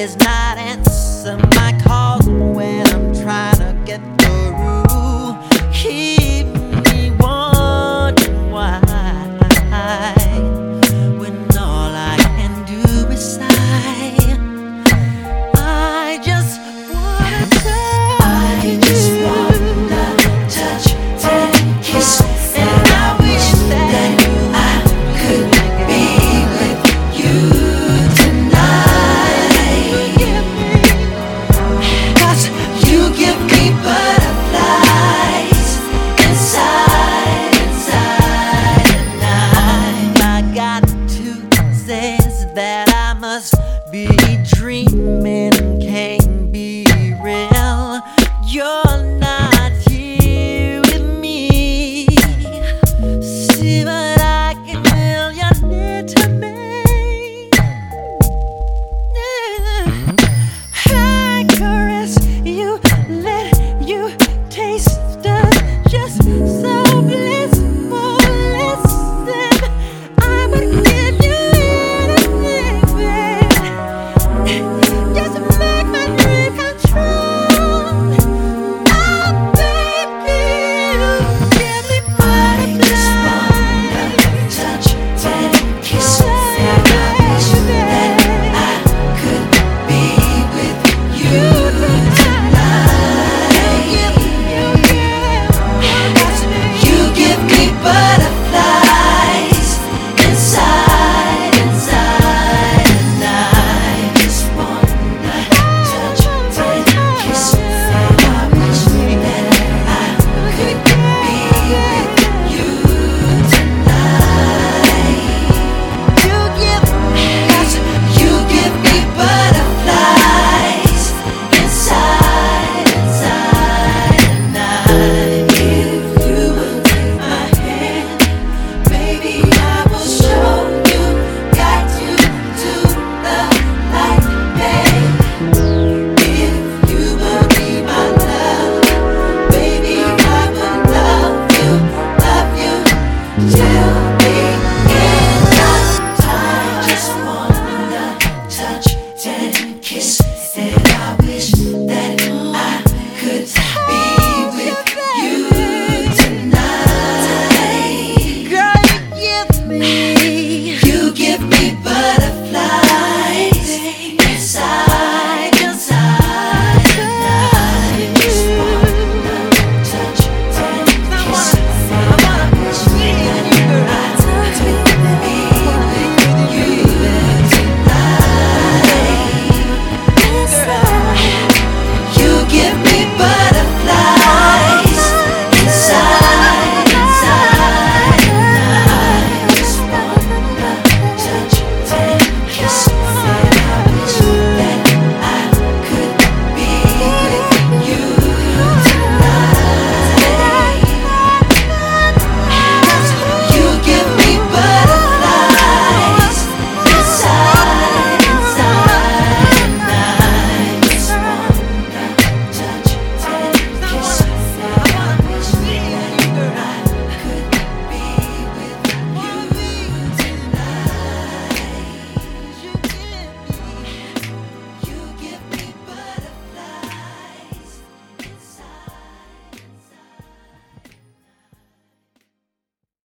always not answer my calls when I'm trying to get through. Keep me wondering why, when all I can do is sigh. I just wanna touch and kiss, and I wish that I could be with you tonight. 'Cause you give me butterflies inside, and I got to say that I must be